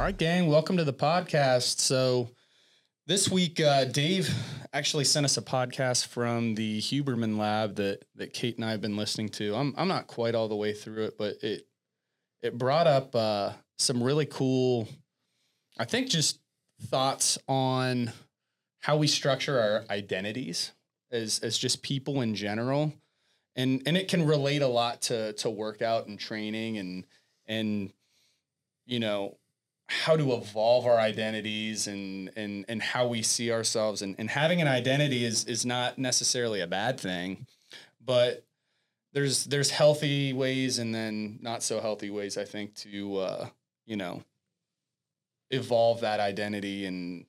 right, gang, welcome to the podcast. So this week, Dave actually sent us a podcast from the Huberman Lab that Kate and I have been listening to. I'm not quite all the way through it, but it brought up some really cool, I think, just thoughts on how we structure our identities as just people in general. And it can relate a lot to workout and training and you know, how to evolve our identities and how we see ourselves. And having an identity is not necessarily a bad thing, but there's healthy ways and then not so healthy ways, I think, to, evolve that identity. And,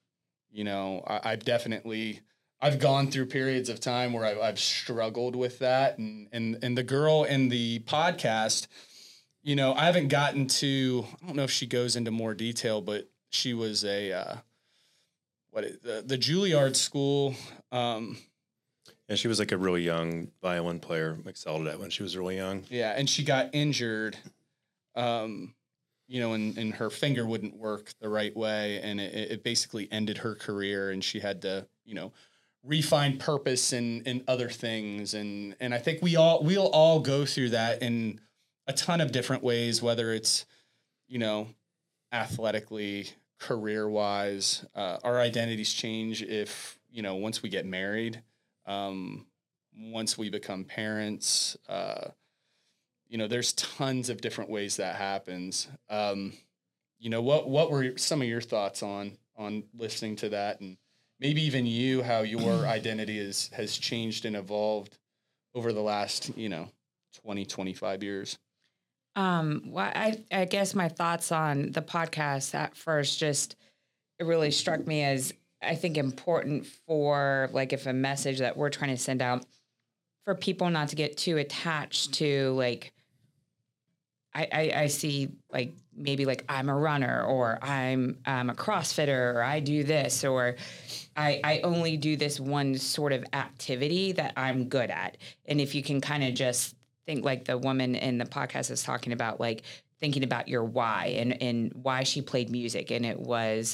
I've gone through periods of time where I've struggled with that. And the girl in the podcast, I haven't gotten to, I don't know if she goes into more detail, but she was the Juilliard school. And she was like a really young violin player, excelled at when she was really young. Yeah. And she got injured, and her finger wouldn't work the right way. And it basically ended her career, and she had to, refine purpose in other things. And I think we'll all go through that in a ton of different ways, whether it's, athletically, career wise, our identities change if, once we get married, once we become parents, there's tons of different ways that happens. What were some of your thoughts on listening to that, and maybe even how your identity has changed and evolved over the last, 20, 25 years? Well, I guess my thoughts on the podcast at first, it really struck me as, I think, important for, like, if a message that we're trying to send out for people not to get too attached to, like, I see, like, maybe like I'm a runner, or I'm a CrossFitter, or I do this, or I only do this one sort of activity that I'm good at. And if you can kind of just think, like the woman in the podcast is talking about, like thinking about your why and why she played music. And it was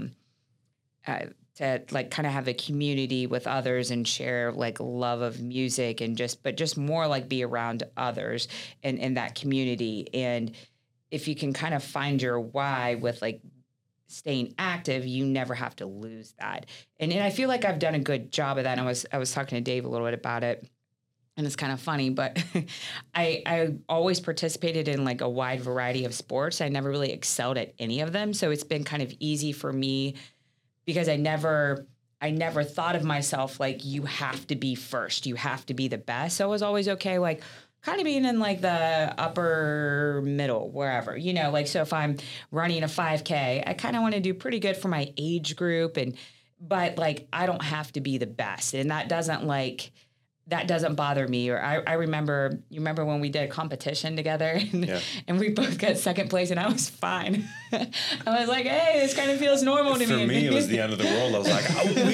to, like, kind of have a community with others and share, like, love of music, and just more like be around others in that community. And if you can kind of find your why with, like, staying active, you never have to lose that. And I feel like I've done a good job of that. And I was talking to Dave a little bit about it. And it's kind of funny, but I always participated in, like, a wide variety of sports. I never really excelled at any of them. So it's been kind of easy for me, because I never thought of myself like, you have to be first, you have to be the best. So I was always okay, like, kind of being in, like, the upper middle, wherever, like, so if I'm running a 5K, I kind of want to do pretty good for my age group. But like, I don't have to be the best. And that doesn't bother me. Or I remember, you remember when we did a competition together and we both got second place, and I was fine. I was like, hey, this kind of feels normal to me. For me, it was the end of the world. I was like,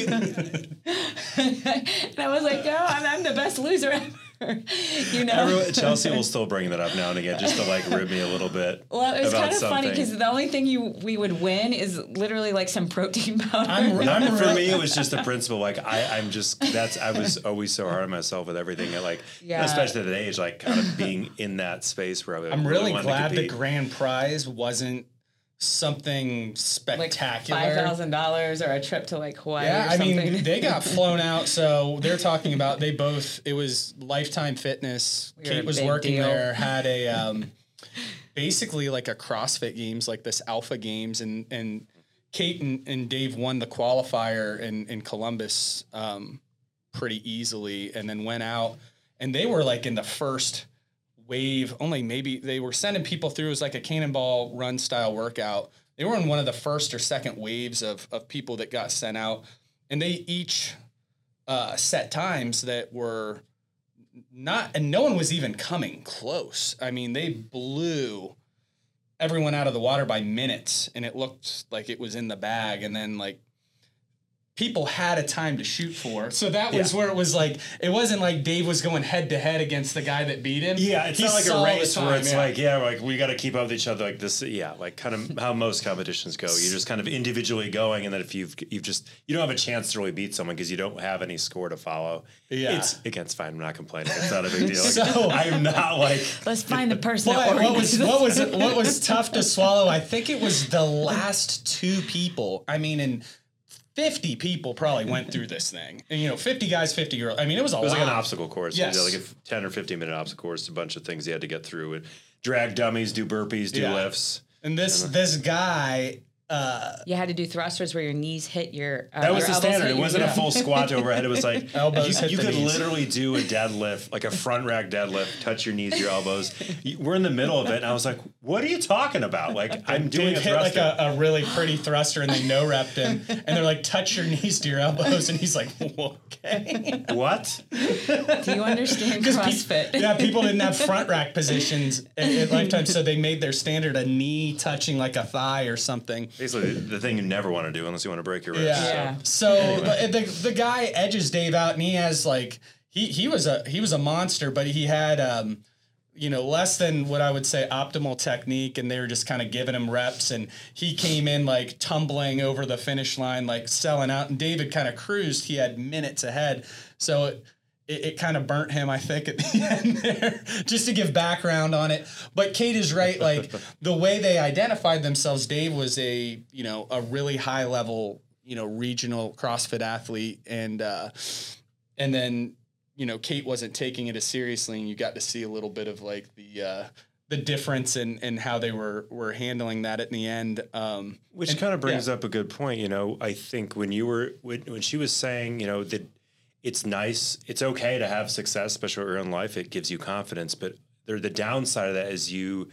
and I was like, no, I'm the best loser ever. Chelsea will still bring that up now and again, just to, like, rib me a little bit. Well, it was kind of funny, because the only thing we would win is literally, like, some protein powder. For me, it was just the principle. Like, I was always so hard on myself with everything. Like, especially at that age, like, kind of being in that space where I'm really glad the grand prize wasn't something spectacular, like $5,000 or a trip to, like, Hawaii. Yeah, or something. I mean, they got flown out. So they're talking about it was Lifetime Fitness. Kate was working there, had a basically like a CrossFit Games, like this Alpha Games, and Kate and Dave won the qualifier in Columbus pretty easily, and then went out, and they were, like, in the first wave. Only maybe they were sending people through as, like, a cannonball run style workout. They were in one of the first or second waves of people that got sent out, and they each set times that were not, and no one was even coming close. I mean, they blew everyone out of the water by minutes, and it looked like it was in the bag. And then, like, people had a time to shoot for. So that was where it was like, it wasn't like Dave was going head to head against the guy that beat him. Yeah, it's not like a race where it's like we got to keep up with each other like this. Yeah, like kind of how most competitions go. You're just kind of individually going, and then if you don't have a chance to really beat someone because you don't have any score to follow. Yeah, it's fine. I'm not complaining. It's not a big deal. So I'm not like let's find the person. What was tough to swallow? I think it was the last two people. I mean, and 50 people probably went through this thing. And, 50 guys, 50 girls. I mean, it was like an obstacle course. Yes. Like a 10 or 15 minute obstacle course, a bunch of things you had to get through. And drag dummies, do burpees, do lifts. And this guy... you had to do thrusters where your knees hit your that was the standard. It wasn't a full squat overhead. It was like elbows you could literally do a deadlift, like a front rack deadlift, touch your knees, your elbows. We're in the middle of it, and I was like, what are you talking about? Like, I'm doing a hit thruster. Like a really pretty thruster, and they no-repped him, and they're like, touch your knees to your elbows, and he's like, okay. What? Do you understand CrossFit? People didn't have front rack positions at Lifetime, so they made their standard a knee touching like a thigh or something. Basically, the thing you never want to do unless you want to break your wrist. Yeah. So anyway. the guy edges Dave out, and he has like he was a monster, but he had less than what I would say optimal technique, and they were just kind of giving him reps, and he came in like tumbling over the finish line, like selling out, and David kind of cruised. He had minutes ahead, so it kind of burnt him, I think, at the end there, just to give background on it. But Kate is right. Like the way they identified themselves, Dave was a really high level, regional CrossFit athlete. And then, Kate wasn't taking it as seriously, and you got to see a little bit of like the difference in how they were handling that at the end. Which kind of brings up a good point. I think when she was saying, that it's nice. It's okay to have success, especially early in life. It gives you confidence. But the downside of that is you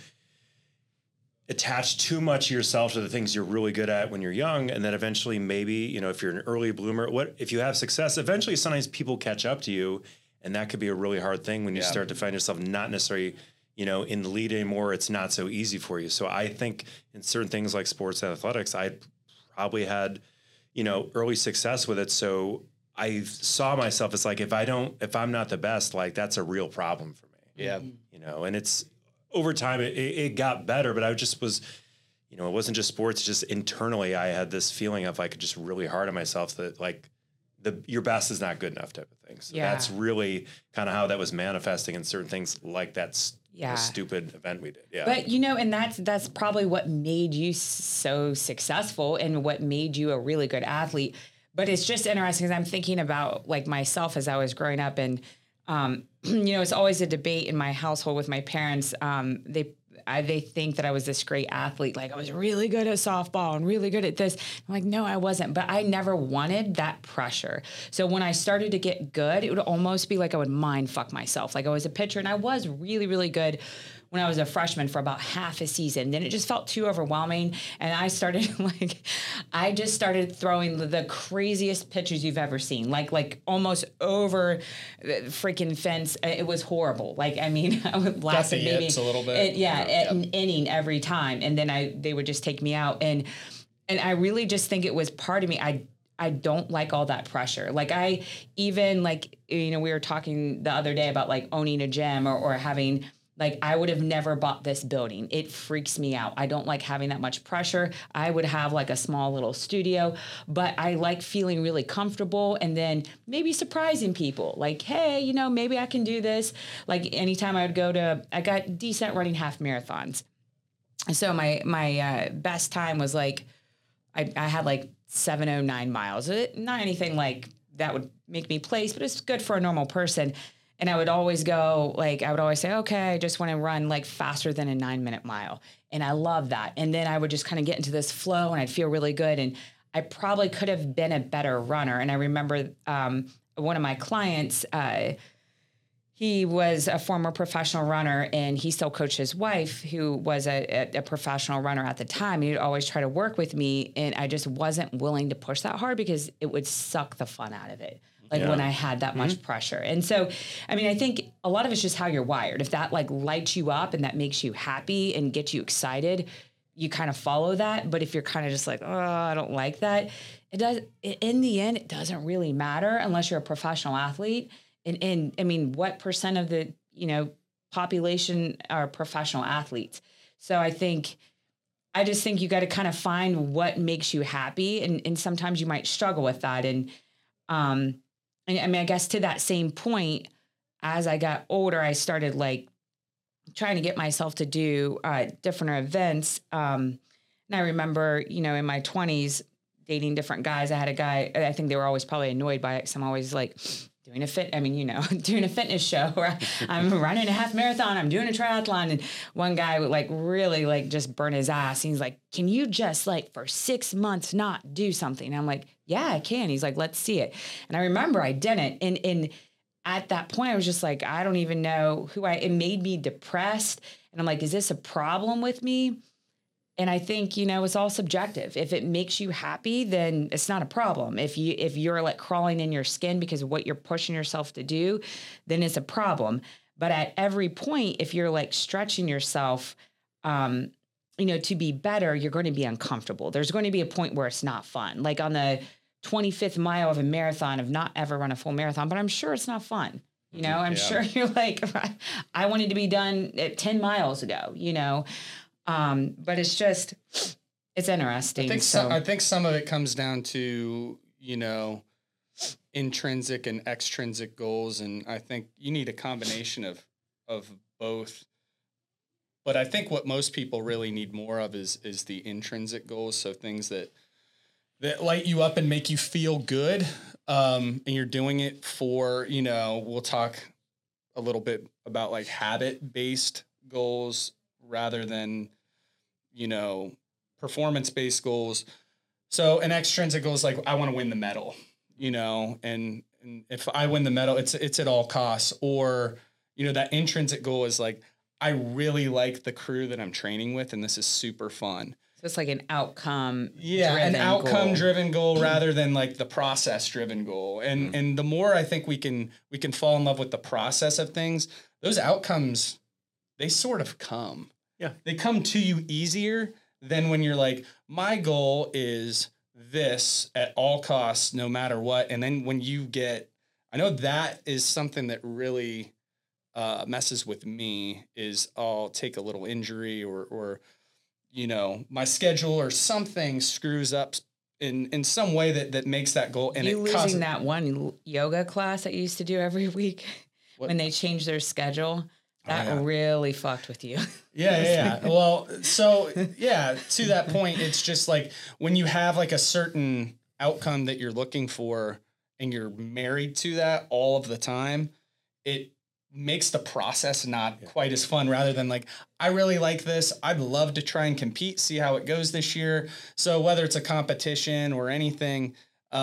attach too much of yourself to the things you're really good at when you're young. And then eventually maybe, if you're an early bloomer, if you have success, eventually sometimes people catch up to you. And that could be a really hard thing when you start to find yourself not necessarily, in the lead anymore. It's not so easy for you. So I think in certain things like sports and athletics, I probably had, early success with it. So I saw myself as like, if I'm not the best, like that's a real problem for me. Yeah. And it's over time, it got better, but I just was, it wasn't just sports, just internally, I had this feeling of like just really hard on myself that like your best is not good enough type of thing. So that's really kind of how that was manifesting in certain things like that stupid event we did. Yeah. But, and that's probably what made you so successful and what made you a really good athlete. But it's just interesting because I'm thinking about like myself as I was growing up, and it's always a debate in my household with my parents. They think that I was this great athlete, like I was really good at softball and really good at this. I'm like, no, I wasn't. But I never wanted that pressure. So when I started to get good, it would almost be like I would mind fuck myself. Like I was a pitcher, and I was really, really good when I was a freshman for about half a season. Then it just felt too overwhelming. And I just started throwing the craziest pitches you've ever seen, like almost over the freaking fence. It was horrible. Like, I mean, I would last maybe a little bit. An inning every time. And then they would just take me out. And I really just think it was part of me. I don't like all that pressure. Like we were talking the other day about like owning a gym or having, like, I would have never bought this building. It freaks me out. I don't like having that much pressure. I would have like a small little studio, but I like feeling really comfortable and then maybe surprising people. Like, hey, maybe I can do this. Like anytime I got decent running half marathons. So my best time was like, I had like 7:09 miles. Not anything like that would make me place, but it's good for a normal person. And I would always say, okay, I just want to run like faster than a 9-minute mile. And I love that. And then I would just kind of get into this flow and I'd feel really good. And I probably could have been a better runner. And I remember one of my clients, he was a former professional runner, and he still coached his wife, who was a professional runner at the time. He'd always try to work with me, and I just wasn't willing to push that hard because it would suck the fun out of it. When I had that much pressure. And so, I mean, I think a lot of it's just how you're wired. If that like lights you up and that makes you happy and gets you excited, you kind of follow that. But if you're kind of just like, oh, I don't like that, in the end, it doesn't really matter unless you're a professional athlete. And I mean, what percent of the, population are professional athletes? So I just think you got to kind of find what makes you happy. And sometimes you might struggle with that. And I mean, I guess to that same point, as I got older, I started like trying to get myself to do different events. And I remember, in my 20s, dating different guys. I had a guy, I think they were always probably annoyed by it because I'm always like doing a fitness show where I'm running a half marathon, I'm doing a triathlon. And one guy would like really like just burn his ass. He's like, can you just like for 6 months not do something? And I'm like, yeah, I can. He's like, let's see it. And I remember I didn't. And at that point, I was just like, I don't even know it made me depressed. And I'm like, is this a problem with me? And I think, it's all subjective. If it makes you happy, then it's not a problem. If you're like crawling in your skin because of what you're pushing yourself to do, then it's a problem. But at every point, if you're like stretching yourself, to be better, you're going to be uncomfortable. There's going to be a point where it's not fun. Like on the 25th mile of a marathon, I've not ever run a full marathon, but I'm sure it's not fun. I'm sure you're like, I wanted to be done at 10 miles ago, but it's interesting. I think some of it comes down to, intrinsic and extrinsic goals. And I think you need a combination of both. But I think what most people really need more of is the intrinsic goals. So things that light you up and make you feel good. And you're doing it for, we'll talk a little bit about like habit-based goals rather than, performance-based goals. So an extrinsic goal is like, I want to win the medal, and if I win the medal, it's at all costs. Or, that intrinsic goal is like, I really like the crew that I'm training with, and this is super fun. So it's like an outcome. Yeah, an outcome-driven goal rather than like the process-driven goal. And the more I think we can fall in love with the process of things, those outcomes, they sort of come. Yeah. They come to you easier than when you're like, my goal is this at all costs, no matter what. And then when I know that is something that really messes with me is I'll take a little injury or my schedule or something screws up in some way that makes that goal. And losing that one yoga class that you used to do every week when they changed their schedule. That really fucked with you. Yeah. Well, so to that point, it's just like when you have like a certain outcome that you're looking for and you're married to that all of the time, it makes the process not quite as fun rather than like, I really like this. I'd love to try and compete, see how it goes this year. So whether it's a competition or anything,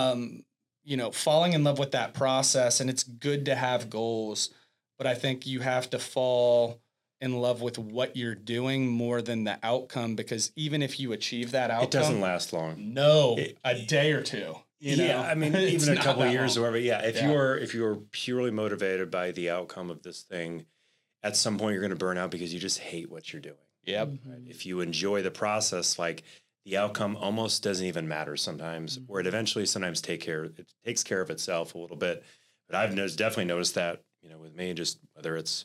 falling in love with that process, and it's good to have goals. But I think you have to fall in love with what you're doing more than the outcome, because even if you achieve that outcome, it doesn't last long. No, a day or two. I mean, even a couple of years or whatever. Yeah, if you're purely motivated by the outcome of this thing, at some point you're going to burn out because you just hate what you're doing. Yep. Right? If you enjoy the process, like the outcome almost doesn't even matter sometimes, or it eventually sometimes takes care of itself a little bit. But I've definitely noticed that. With me, just whether it's,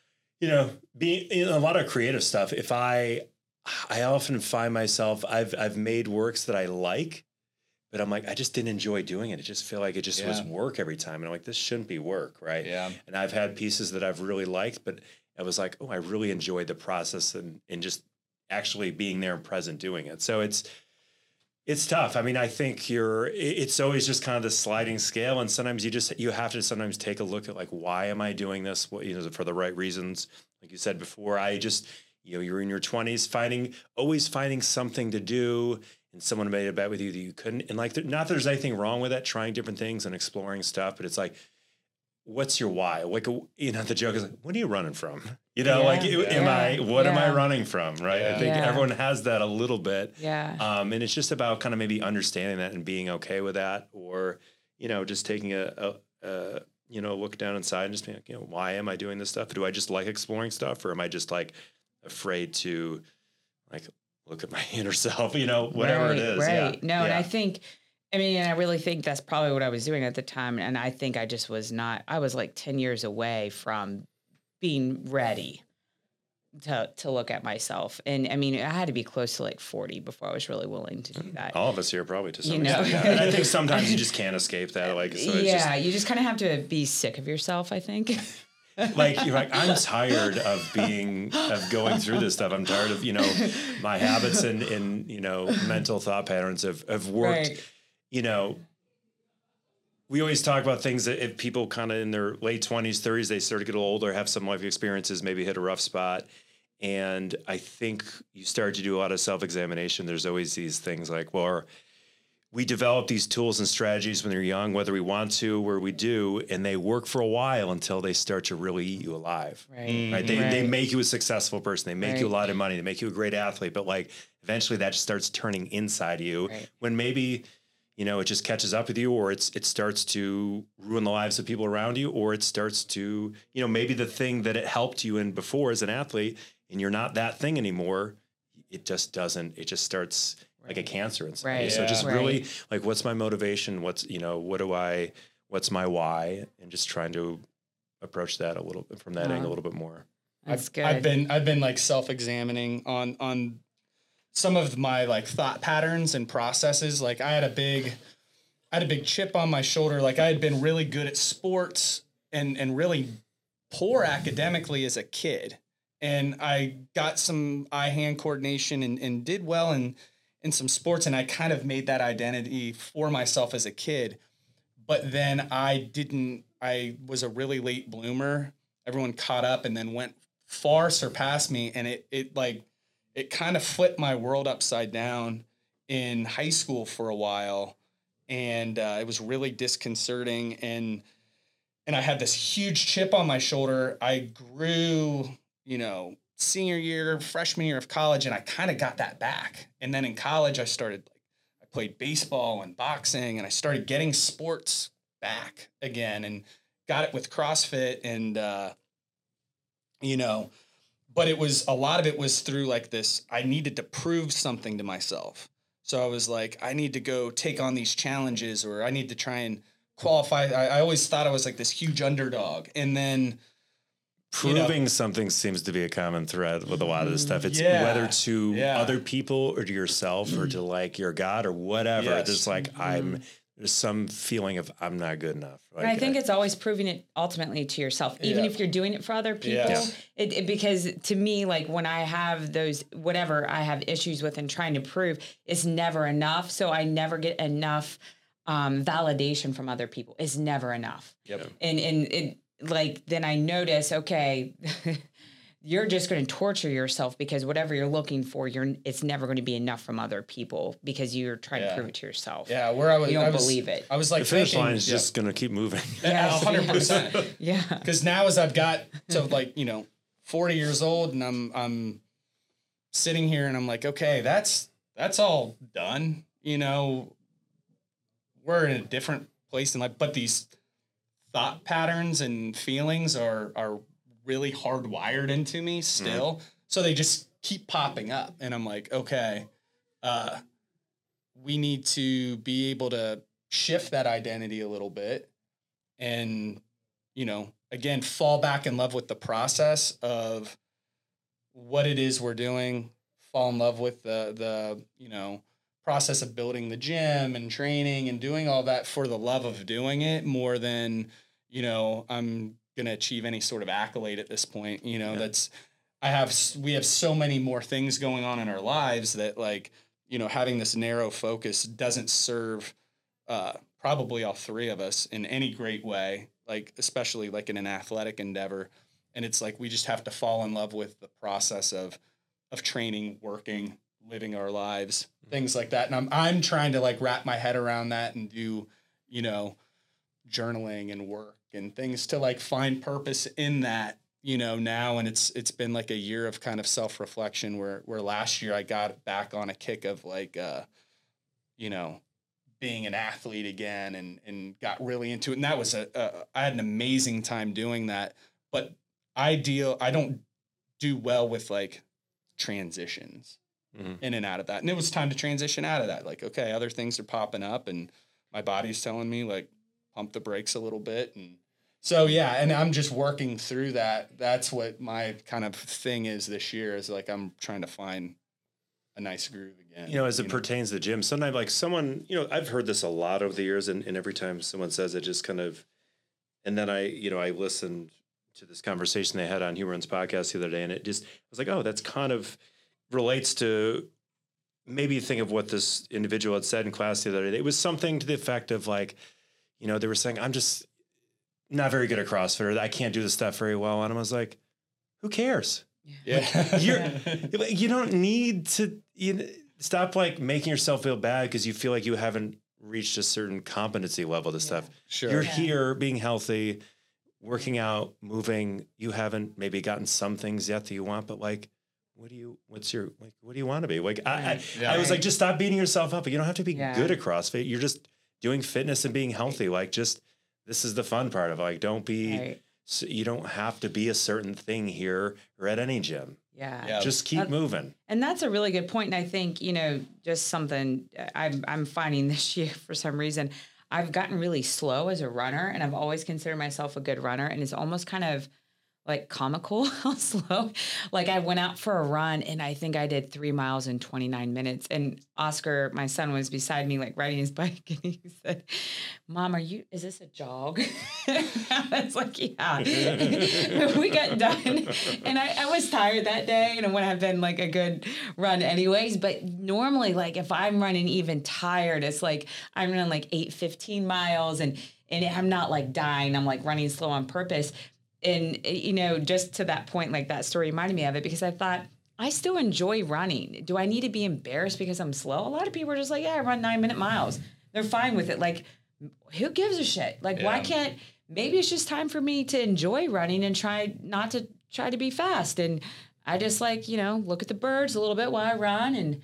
being in a lot of creative stuff, if I often find myself, I've made works that I like, but I'm like, I just didn't enjoy doing it. I just feel like it just was work every time. And I'm like, this shouldn't be work. Right. Yeah. And I've had pieces that I've really liked, but I was like, oh, I really enjoyed the process and just actually being there and present doing it. So it's tough. I mean, I think it's always just kind of the sliding scale. And sometimes you have to sometimes take a look at like, why am I doing this? For the right reasons. Like you said before, you're in your 20s always finding something to do, and someone made a bet with you that you couldn't. And like, not that there's anything wrong with that, trying different things and exploring stuff, but it's like, what's your why? Like, the joke is like, what are you running from? What am I running from? Right. Yeah. I think everyone has that a little bit. Yeah. And it's just about kind of maybe understanding that and being okay with that, or, just taking a look down inside and just being like, why am I doing this stuff? Do I just like exploring stuff, or am I just like afraid to like look at my inner self, whatever it is. Right. Yeah. No, and I really think that's probably what I was doing at the time. And I think I just was not, I was like 10 years away from being ready to look at myself. And I mean, I had to be close to like 40 before I was really willing to do that. All of us here probably to some extent. Yeah. And I think sometimes you just can't escape that. You just kind of have to be sick of yourself, I think. Like you're like, I'm tired of going through this stuff. I'm tired of, my habits and mental thought patterns have worked, we always talk about things that if people kind of in their late 20s, 30s, they start to get a little older, have some life experiences, maybe hit a rough spot. And I think you start to do a lot of self-examination. There's always these things like, well, we develop these tools and strategies when they're young, whether we want to or we do, and they work for a while until they start to really eat you alive. Right? They make you a successful person. They make you a lot of money. They make you a great athlete. But like eventually that just starts turning inside you when maybe, it just catches up with you, or it starts to ruin the lives of people around you, or it starts to, maybe the thing that it helped you in before as an athlete and you're not that thing anymore. It just doesn't, it just starts like a cancer inside. Right. So just really like, what's my motivation? What's my why? And just trying to approach that a little from that angle a little bit more. That's good. I've been like self-examining on some of my like thought patterns and processes. Like I had a big chip on my shoulder. Like I had been really good at sports and really poor academically as a kid. And I got some eye-hand coordination and did well in some sports. And I kind of made that identity for myself as a kid. But then I was a really late bloomer. Everyone caught up and then surpassed me. And it kind of flipped my world upside down in high school for a while. And it was really disconcerting. And I had this huge chip on my shoulder. I grew, senior year, freshman year of college, and I kind of got that back. And then in college, I played baseball and boxing, and I started getting sports back again and got it with CrossFit. And, but a lot of it was through like this, I needed to prove something to myself. So I was like, I need to go take on these challenges, or I need to try and qualify. I always thought I was like this huge underdog. And then proving something seems to be a common thread with a lot of this stuff. It's whether to other people or to yourself or to like your God or whatever. Yes. It's like there's some feeling of I'm not good enough. Like, and I think it's always proving it ultimately to yourself, even if you're doing it for other people. Yeah. Because to me, like when I have those, whatever I have issues with and trying to prove, it's never enough. So I never get enough validation from other people. It's never enough. Yep. And it like, then I notice, okay, you're just going to torture yourself because whatever you're looking for, it's never going to be enough from other people because you're trying to prove it to yourself. Yeah, where I was, you don't believe it. I was like, the finish line is just going to keep moving. Yeah, 100%. Yeah, because now as I've got to 40 years old, and I'm sitting here and I'm like, okay, that's all done. We're in a different place in life, but these thought patterns and feelings are really hardwired into me still. So they just keep popping up. And I'm like, okay, we need to be able to shift that identity a little bit and, again, fall back in love with the process of what it is we're doing, fall in love with the process of building the gym and training and doing all that for the love of doing it more than, I'm going to achieve any sort of accolade at this point. We have so many more things going on in our lives that having this narrow focus doesn't serve probably all three of us in any great way, especially in an athletic endeavor. And it's like, we just have to fall in love with the process of training, working, living our lives, things like that. And I'm trying to wrap my head around that and do, journaling and work and things to find purpose in that, now. And it's been a year of kind of self-reflection where last year I got back on a kick of being an athlete again and got really into it. And that was I had an amazing time doing that, but I don't do well with transitions. in and out of that. And it was time to transition out of that. Like, okay, other things are popping up and my body's telling me like pump the brakes a little bit. And so, yeah. And I'm just working through that. That's what my kind of thing is this year is like, I'm trying to find a nice groove again. As it pertains to the gym, sometimes like someone, I've heard this a lot over the years and every time someone says it just kind of, and then I listened to this conversation they had on Humor Runs podcast the other day and it just, I was like, oh, that's kind of relates to maybe think of what this individual had said in class the other day. It was something to the effect of like, they were saying, I'm just not very good at CrossFit or I can't do this stuff very well. And I was like, who cares? Yeah. You don't need to stop like making yourself feel bad because you feel like you haven't reached a certain competency level to stuff. Sure. You're here being healthy, working out, moving. You haven't maybe gotten some things yet that you want, but like, what do you want to be? Like, I was like, just stop beating yourself up. You don't have to be good at CrossFit. You're just doing fitness and being healthy. Like, just, this is the fun part of like, don't be, you don't have to be a certain thing here or at any gym. Yeah. Just keep moving. And that's a really good point. And I think, just something I'm finding this year for some reason, I've gotten really slow as a runner and I've always considered myself a good runner. And it's almost kind of like comical how slow. Like I went out for a run and I think I did 3 miles in 29 minutes. And Oscar, my son, was beside me, like riding his bike. And he said, Mom, is this a jog? I was like, yeah. We got done. And I was tired that day. And it would have been like a good run anyways. But normally, like if I'm running even tired, it's like I'm running like 15 miles and I'm not like dying. I'm like running slow on purpose. And, just to that point, like that story reminded me of it because I thought, I still enjoy running. Do I need to be embarrassed because I'm slow? A lot of people are just like, yeah, I run 9-minute miles. They're fine with it. Like, who gives a shit? Like, why can't, maybe it's just time for me to enjoy running and try to be fast. And I just like, look at the birds a little bit while I run and,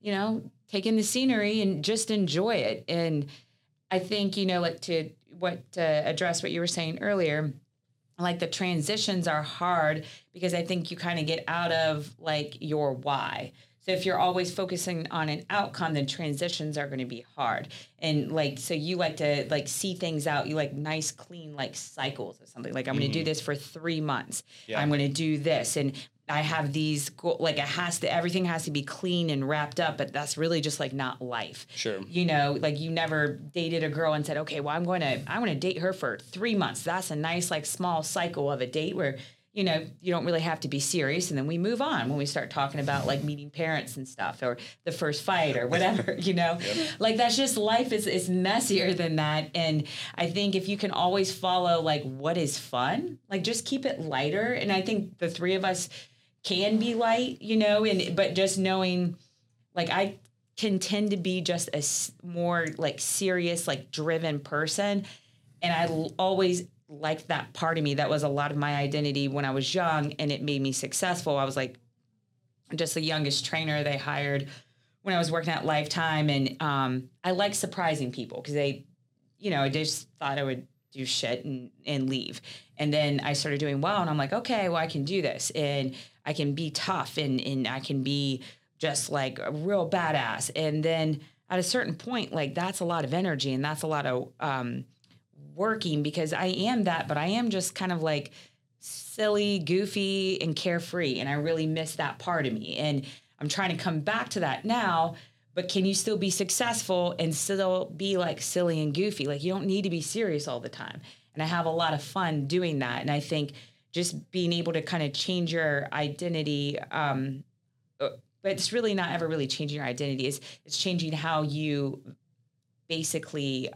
take in the scenery and just enjoy it. And I think, like to address what you were saying earlier, like the transitions are hard because I think you kind of get out of like your why. So if you're always focusing on an outcome, then transitions are going to be hard. And like, so you like to like see things out. You like nice, clean, like cycles or something. Like I'm going to do this for 3 months. Yeah. I'm going to do this. And I have these, like everything has to be clean and wrapped up, but that's really just like not life. Sure. Like you never dated a girl and said, okay, well, I'm going to date her for 3 months. That's a nice, like small cycle of a date where, you don't really have to be serious. And then we move on when we start talking about like meeting parents and stuff or the first fight or whatever, Yep. Like that's just life is messier than that. And I think if you can always follow like what is fun, like just keep it lighter. And I think the three of us can be light, but just knowing like I can tend to be just a more like serious, like driven person. And I always liked that part of me. That was a lot of my identity when I was young and it made me successful. I was like just the youngest trainer they hired when I was working at Lifetime. And I like surprising people because they, I just thought I would do shit and leave. And then I started doing well and I'm like, okay, well, I can do this and I can be tough and I can be just like a real badass. And then at a certain point, like that's a lot of energy and that's a lot of working because I am that, but I am just kind of like silly, goofy, and carefree. And I really miss that part of me. And I'm trying to come back to that now, but can you still be successful and still be like silly and goofy? Like you don't need to be serious all the time. And I have a lot of fun doing that. And I think just being able to kind of change your identity, but it's really not ever really changing your identity. It's changing how you basically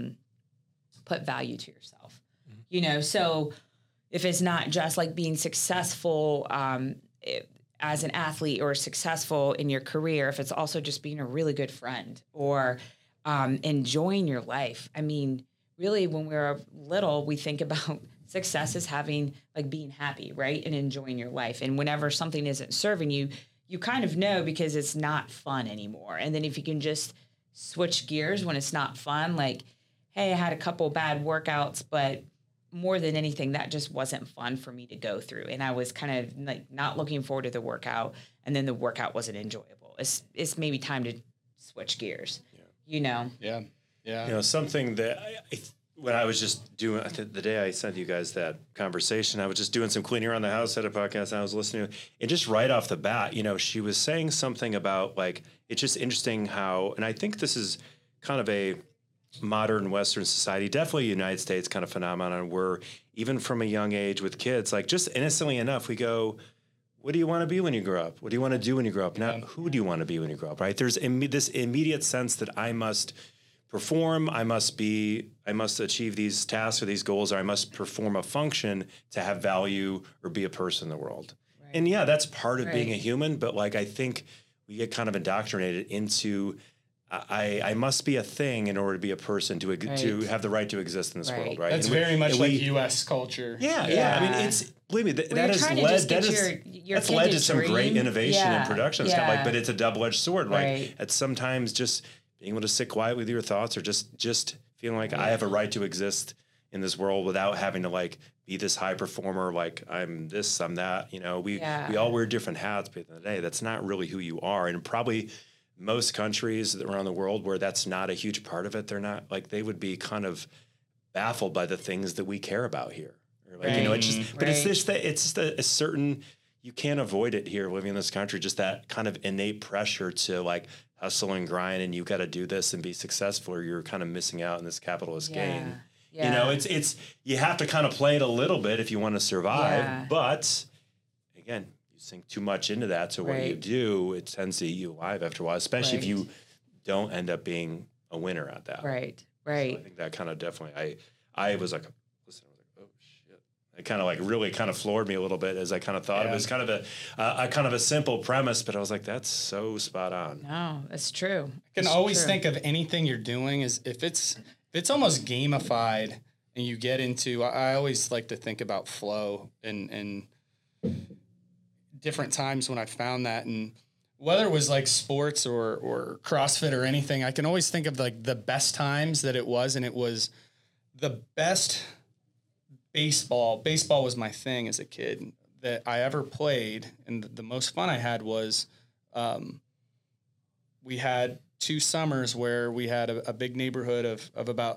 put value to yourself. So if it's not just like being successful as an athlete or successful in your career, if it's also just being a really good friend or enjoying your life. I mean, really, when we're little, we think about success as being happy, right? And enjoying your life. And whenever something isn't serving you, you kind of know because it's not fun anymore. And then if you can just switch gears when it's not fun, like, hey, I had a couple bad workouts, but more than anything, that just wasn't fun for me to go through. And I was kind of like not looking forward to the workout. And then the workout wasn't enjoyable. people. It's maybe time to switch gears, you know? Yeah. Yeah. You know, something that when I was just doing the day I sent you guys that conversation, I was just doing some cleaning around the house at a podcast I was listening to, and just right off the bat, you know, she was saying something about like, it's just interesting how, and I think this is kind of a modern Western society, definitely United States kind of phenomenon where even from a young age with kids, like just innocently enough, we go, what do you want to be when you grow up? What do you want to do when you grow up? Not who do you want to be when you grow up, right? There's this immediate sense that I must perform, I must achieve these tasks or these goals, or I must perform a function to have value or be a person in the world. Right. And yeah, that's part of being a human, but like I think we get kind of indoctrinated into I must be a thing in order to be a person to have the right to exist in this world, right? That's very much like U.S. culture. Yeah. I mean, it's believe me that has led to some great innovation in production. It's kind of like, but it's a double-edged sword. Like at sometimes just being able to sit quiet with your thoughts, or just feeling like I have a right to exist in this world without having to like be this high performer. Like I'm this, I'm that. You know, we all wear different hats, but at the end of the day, that's not really who you are, and probably. Most countries around the world where that's not a huge part of it, they're not like they would be kind of baffled by the things that we care about here. Or like, you know, it's just, but it's just a certain, you can't avoid it here living in this country, just that kind of innate pressure to like hustle and grind and you got to do this and be successful or you're kind of missing out in this capitalist game. Yeah. You know, it's, you have to kind of play it a little bit if you want to survive, but again, sink too much into that. So what you do, it tends to eat you alive after a while, especially if you don't end up being a winner at that. Right. So I think that kind of definitely, I was like, listen, I was like, oh shit. It kind of like really kind of floored me a little bit as I kind of thought it was kind of a kind of a simple premise, but I was like, that's so spot on. No, that's true. I can always think of anything you're doing is if it's almost gamified and you get into, I always like to think about flow and different times when I found that, and whether it was like sports or CrossFit or anything, I can always think of like the best times that it was, and it was the best baseball. Baseball was my thing as a kid that I ever played, and the most fun I had was we had 2 summers where we had a big neighborhood of about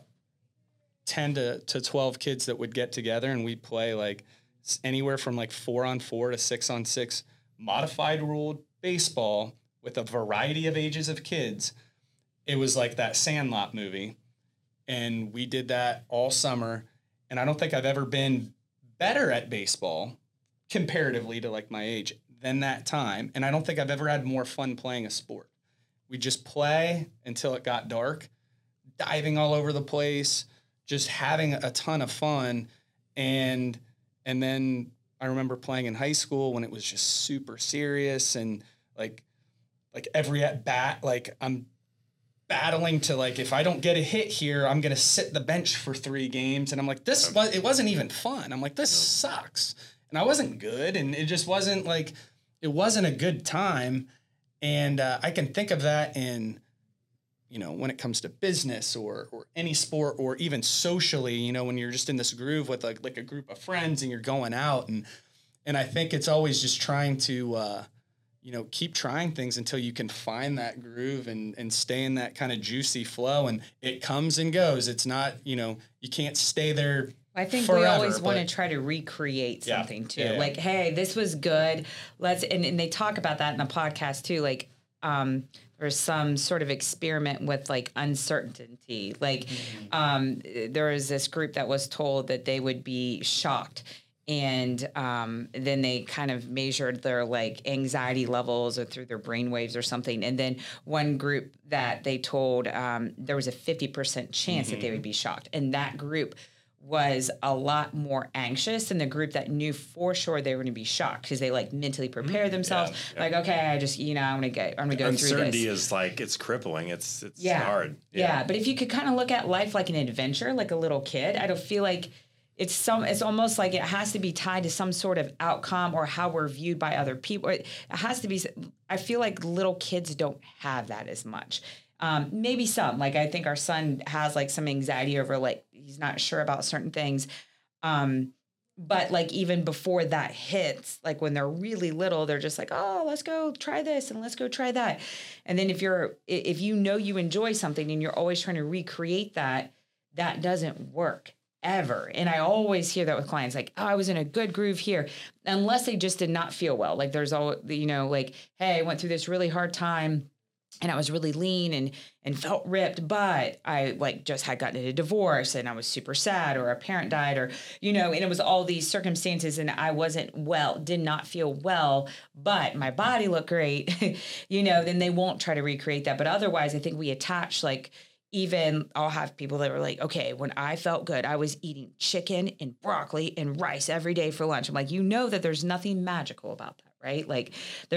10 to 12 kids that would get together, and we'd play like anywhere from like 4-on-4 to 6-on-6 modified ruled baseball with a variety of ages of kids. It was like that Sandlot movie. And we did that all summer. And I don't think I've ever been better at baseball comparatively to like my age than that time. And I don't think I've ever had more fun playing a sport. We just play until it got dark, diving all over the place, just having a ton of fun. And then I remember playing in high school when it was just super serious and like every at bat, like I'm battling to like, if I don't get a hit here, I'm going to sit the bench for 3 games. And I'm like, it wasn't even fun. I'm like, this sucks. And I wasn't good. And it just wasn't like, it wasn't a good time. And I can think of that in, you know, when it comes to business or any sport or even socially, you know, when you're just in this groove with like a group of friends and you're going out and I think it's always just trying to, you know, keep trying things until you can find that groove and stay in that kind of juicy flow, and it comes and goes. It's not, you know, you can't stay there. I think forever, we always want to try to recreate something too. Yeah. Like, hey, this was good. And they talk about that in the podcast too. Like, or some sort of experiment with like uncertainty. Like there was this group that was told that they would be shocked. And then they kind of measured their like anxiety levels or through their brain waves or something. And then one group that they told there was a 50% chance that they would be shocked. And that group was a lot more anxious than the group that knew for sure they were going to be shocked because they like mentally prepared themselves. Yeah. Like, okay, I just, you know, I'm going to go through this. Uncertainty is like, it's crippling. It's hard. Yeah. But if you could kind of look at life like an adventure, like a little kid, I don't feel like it's almost like it has to be tied to some sort of outcome or how we're viewed by other people. It has to be, I feel like little kids don't have that as much. Maybe some, like I think our son has like some anxiety over like, he's not sure about certain things. but like even before that hits, like when they're really little, they're just like, oh, let's go try this and let's go try that. And then if you know you enjoy something and you're always trying to recreate that, that doesn't work ever. And I always hear that with clients, like, oh, I was in a good groove here, unless they just did not feel well. Like there's all, like, hey, I went through this really hard time and I was really lean and felt ripped, but I like just had gotten a divorce and I was super sad, or a parent died, or, and it was all these circumstances and I wasn't well, did not feel well, but my body looked great, then they won't try to recreate that. But otherwise, I think we attach, like, even I'll have people that were like, okay, when I felt good, I was eating chicken and broccoli and rice every day for lunch. I'm like, that there's nothing magical about that, right? Like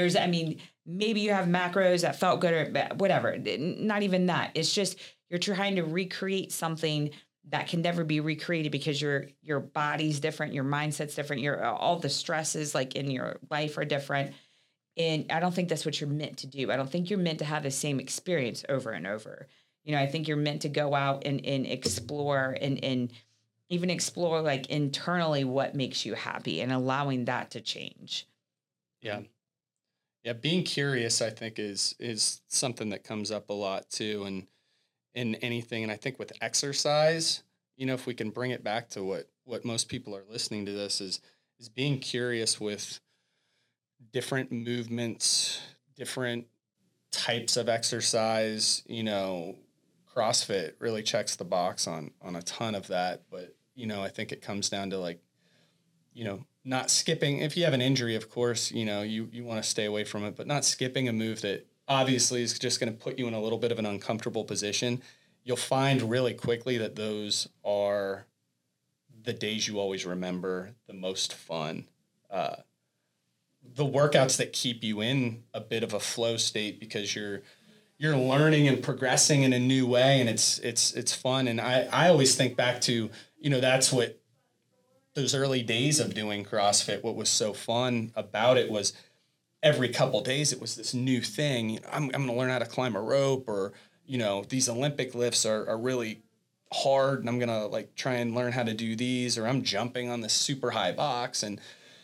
maybe you have macros that felt good or whatever. Not even that. It's just you're trying to recreate something that can never be recreated because your body's different, your mindset's different, all the stresses like in your life are different. And I don't think that's what you're meant to do. I don't think you're meant to have the same experience over and over. I think you're meant to go out and explore and even explore like internally what makes you happy and allowing that to change. Yeah. Yeah. Being curious, I think is something that comes up a lot too. And in anything. And I think with exercise, if we can bring it back to what most people are listening to this is being curious with different movements, different types of exercise, CrossFit really checks the box on a ton of that. But, I think it comes down to like, not skipping. If you have an injury, of course, you want to stay away from it, but not skipping a move that obviously is just going to put you in a little bit of an uncomfortable position. You'll find really quickly that those are the days you always remember, the most fun. The workouts that keep you in a bit of a flow state because you're learning and progressing in a new way, and it's fun. And I always think back to, that's what those early days of doing CrossFit, what was so fun about it was every couple days it was this new thing. I'm going to learn how to climb a rope, or, these Olympic lifts are really hard and I'm going to like try and learn how to do these, or I'm jumping on this super high box and,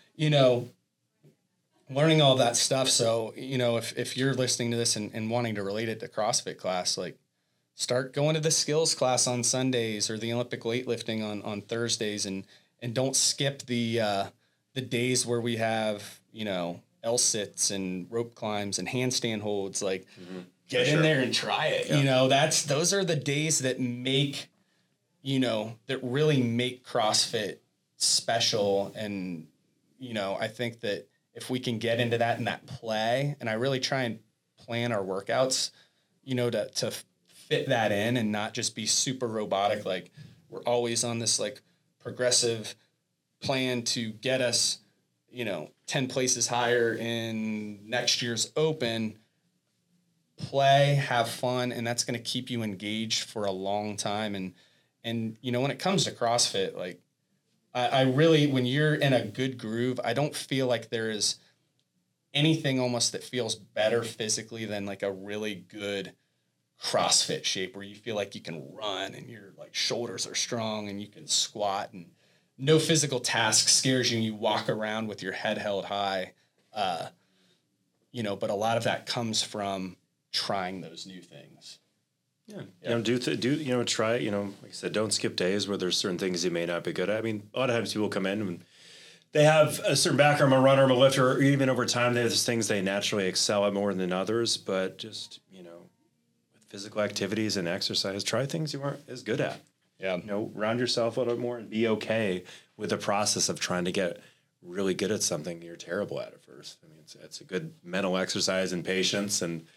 learning all that stuff. So, if you're listening to this and wanting to relate it to CrossFit class, like start going to the skills class on Sundays or the Olympic weightlifting on Thursdays, and don't skip the days where we have, L-sits and rope climbs and handstand holds. Like get in there and try it. Yeah. Those are the days that make, that really make CrossFit special. And, I think that if we can get into that and that play, and I really try and plan our workouts, to fit that in and not just be super robotic. Like we're always on this like progressive plan to get us, 10 places higher in next year's open. Play, have fun, and that's going to keep you engaged for a long time. And when it comes to CrossFit, like I really, when you're in a good groove, I don't feel like there is anything almost that feels better physically than like a really good CrossFit shape where you feel like you can run and your like shoulders are strong and you can squat and no physical task scares you and you walk around with your head held high. But a lot of that comes from trying those new things. Yeah. Try it, like I said, don't skip days where there's certain things you may not be good at. I mean, a lot of times people come in and they have a certain background, a runner, a lifter, or even over time, there's things they naturally excel at more than others. But just, with physical activities and exercise, try things you aren't as good at. Yeah. Round yourself a little more and be okay with the process of trying to get really good at something you're terrible at first. I mean, it's a good mental exercise and patience and,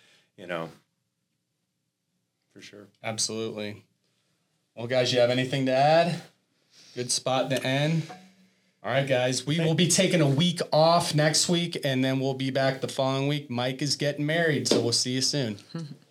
for sure. Absolutely. Well, guys, you have anything to add? Good spot to end. All right, guys, we will be taking a week off next week, and then we'll be back the following week. Mike is getting married, so we'll see you soon.